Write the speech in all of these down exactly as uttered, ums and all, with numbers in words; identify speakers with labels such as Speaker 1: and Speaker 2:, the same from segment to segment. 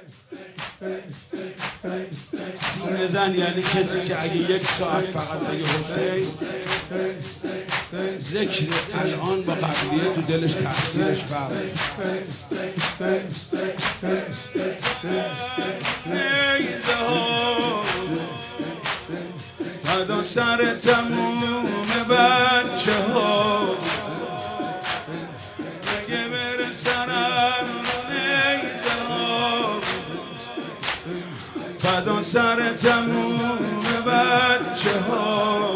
Speaker 1: سینه زن یعنی کسی که اگه یک ساعت فقط بگه حسین، ذکر الان با قبلیه تو دلش تأثیرش فرق. نیزه ها فدا سر تموم بچه ها، اگه بره سرم نیزه ها فدا سر تموم بچه ها.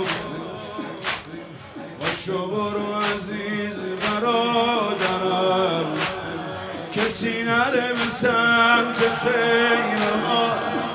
Speaker 1: باشو برو عزیز برادرم، کسی نره به سمت خیمه ها.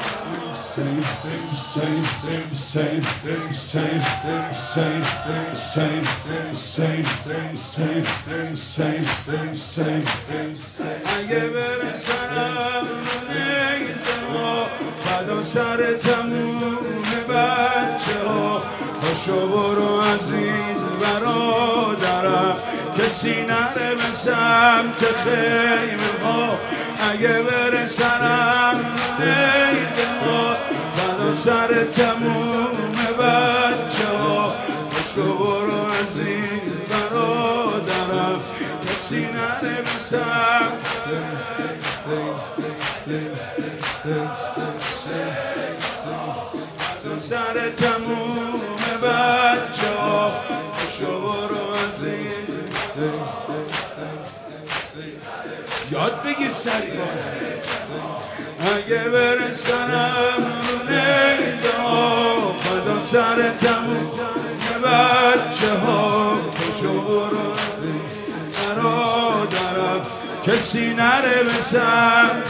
Speaker 1: اگه بره سرم نیزه ها فدا سر تموم بچه ها. باشو برو عزیز برادرم، کسی نره به سمت خیمه ها. اگه بره سرم نیزه ها فدا سر تموم بچه ها. باشو برو عزیز برادرم، کسی نره به سمت سر تموم بچه ها. باشو برو عزیز یاد بگیر سریع. اگه بره سرم نیزه ها فدا سر تموم بچه ها. باشو برو برادرم، کسی نره به سمت.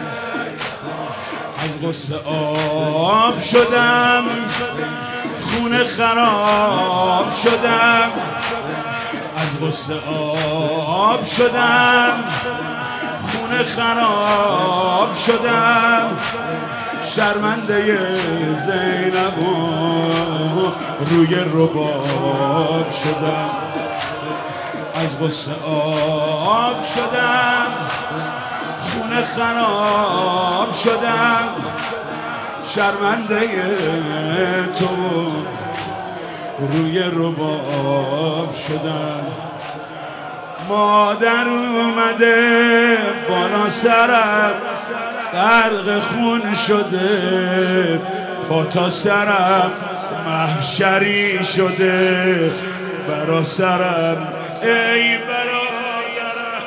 Speaker 1: از غصه آب شدم، خونه خراب شدم. از غصه آب شدم، خونه خراب شدم. شرمنده زینب روی رباب شدم. از غصه آب شدم، خونه خراب شدم. شرمنده تو روی رباب شدم. مادر اومده بالا سرم، غرق خون شده پا تا سرم. محشری شده برا سرم. ای برادرم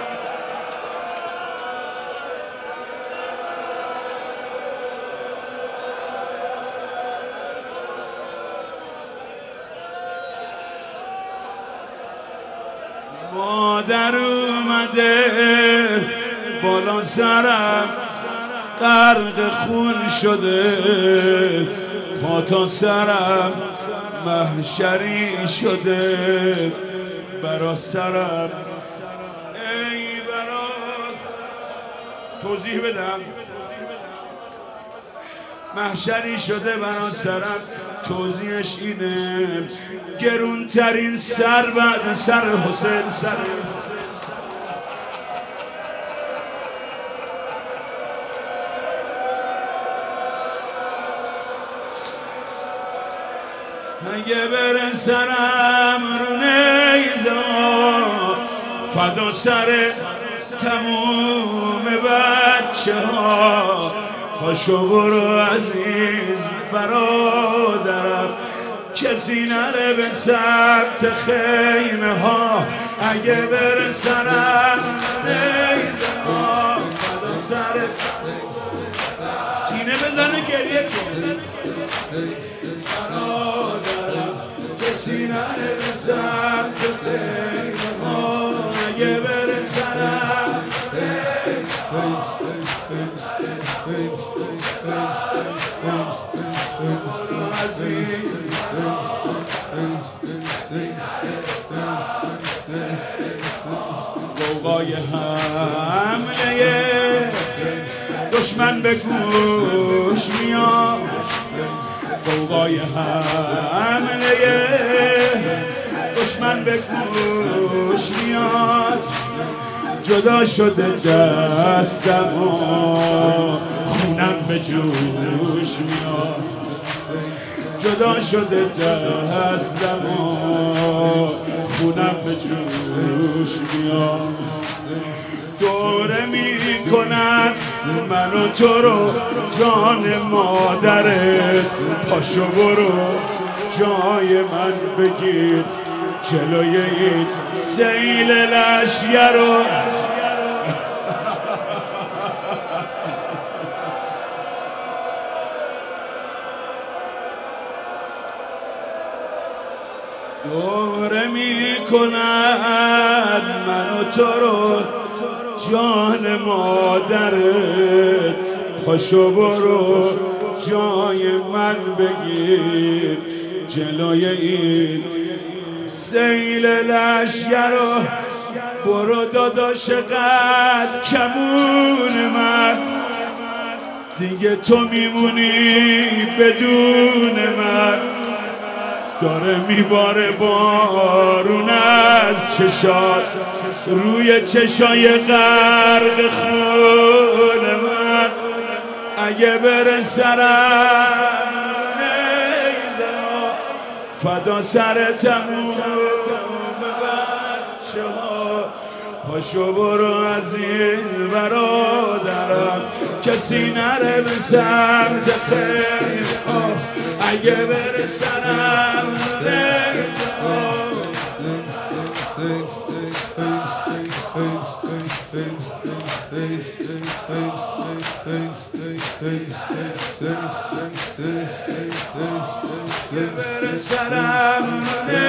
Speaker 1: مادر اومده بالا سرم، غرق خون شده پا تا سرم. محشری شده برا سرم. ای برا توضیح بدم. محشری شده برا سرم، توضیحش اینه گرونترین سر بعد سر حسین سر. اگه بره سرم رو نیزه ها فدا سر تموم بچه ها. پاشو برو عزیز برادرم، کسی نره به سمت خیمه ها. اگه بره سرم نیزه ها فدا سر سینه بزنه گریه کن برادرم، کسی نره به سمت خیمه ها. اگه بره سرم قوقای حمله دشمن به گوش میاد. قوقای حمله دشمن به گوش میاد. جدا شده دستم و خونم به جوش میاد، جدا شده دستم و خونم به جوش میاد. دوره می کنن من و تو رو جان مادرت، پاشو برو جای من بگیر جلوی این سیل لشگر رو. دوره می کند من و تو رو جان مادرت، پاشو برو جای من بگیر جلوی این سیل لشگر رو. برو داداش قد کمون من، دیگه تو میمونی بدون من. داره میباره بارون از چشات روی چشای غرق خون من. اگه بره سرم نیزم فدا سر تموم بچه ها، پاشو برو از این برادرم کسی نره به سمت خیلی. اگه بره سرم بره سرم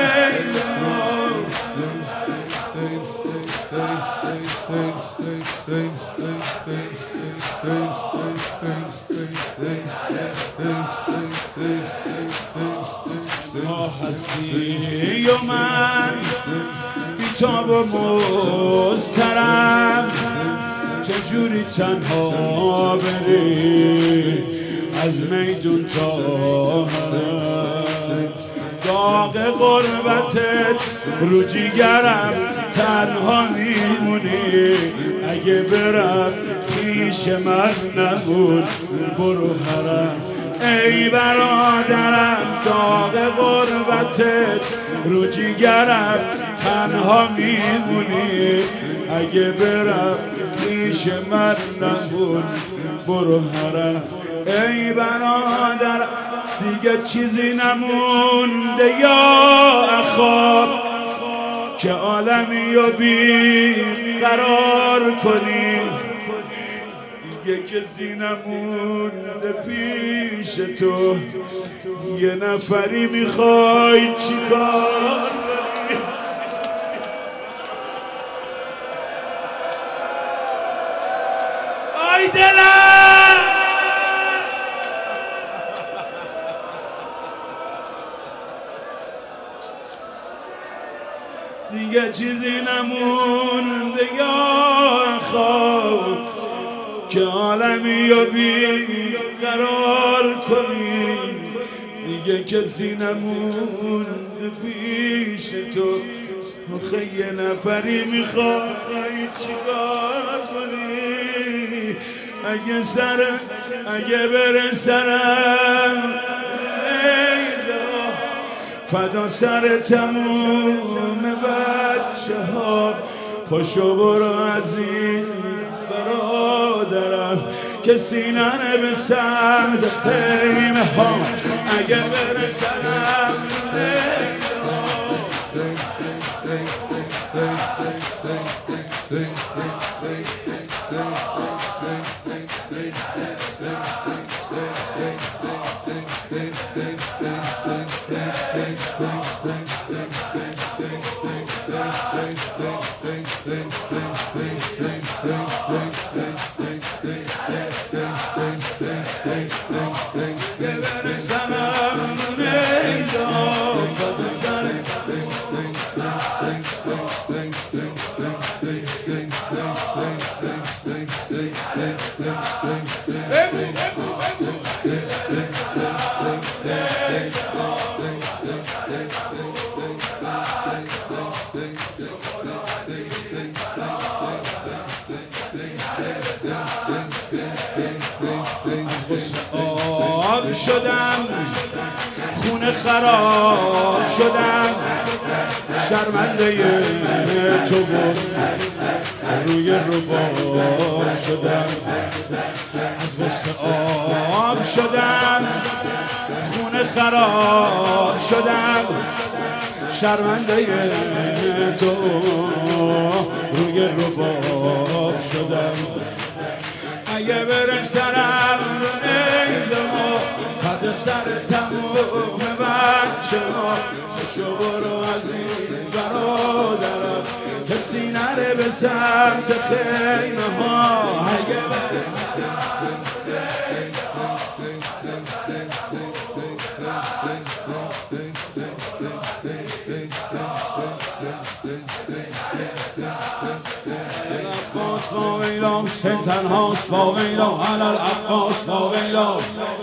Speaker 1: آه هستی و من بیتاب و مضطرب، چجوری تنها بری از میدون تا حرم. داغ غربتت رو جیگرم تنها میمونی. اگه برم پیش من نمون برو حرم. ای برادرم داغ غربتت رو جیگرم تنها میمونی. اگه برم پیش من نمون برو حرم. ای برادرم دیگه چیزی نمونده یا اخا که عالمی رو بی قرار کنی. دیگه کسی نمونده پیش تو، یه نفری میخوای چیکار کنی؟ آی دلم دیگه چیزی نمونده یا خواب که عالمی رو بی قرار کنی. دیگه کسی نمونده پیش تو، آخه یه نفری میخوای چیکار کنی؟ اگه سر اگه بره سرم فدا سر تموم بچه ها. پاشو برو از این برادرم کسی نره به سمت خیمه ها. اگه بره سرم شدم خونه خراب شدم شرمنده تو بود روی رباب شدم از غصه آب شدم خونه خراب شدم شرمنده تو روی رباب شدم اگه بره سرم ایزما فد سر تموم بچه ما شو برو عزیز برادرم کسی نره به سمت خیمه ها اگه بره العباس و ویلا حسین تنهاست و ویلا علی العباس و ویلا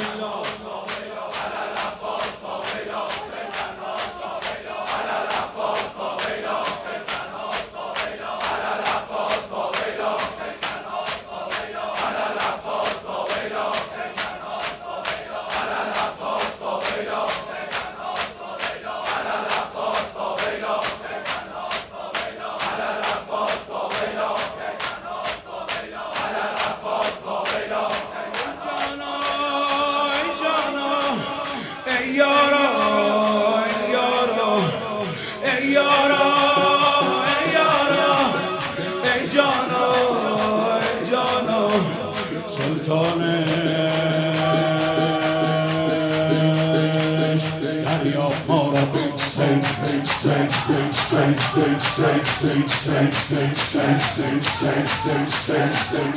Speaker 1: سلطانش دریا ما را سید سید سید سید سید سید سید سید سید سید سید سید سید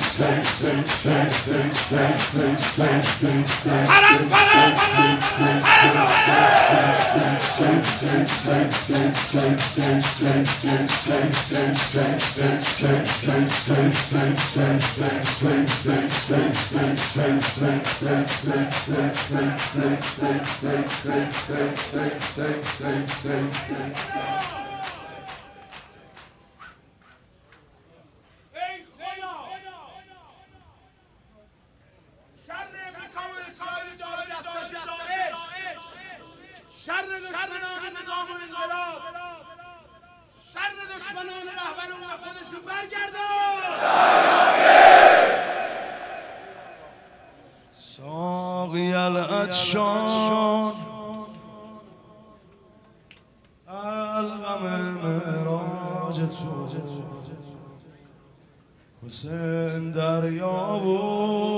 Speaker 1: سید سید سید حرم پرم شر دشمنان نظام و انقلاب شر دشمنان رهبرون به خودشون برگردان ساقی العطشان الغم معراج تو حسین دریا بود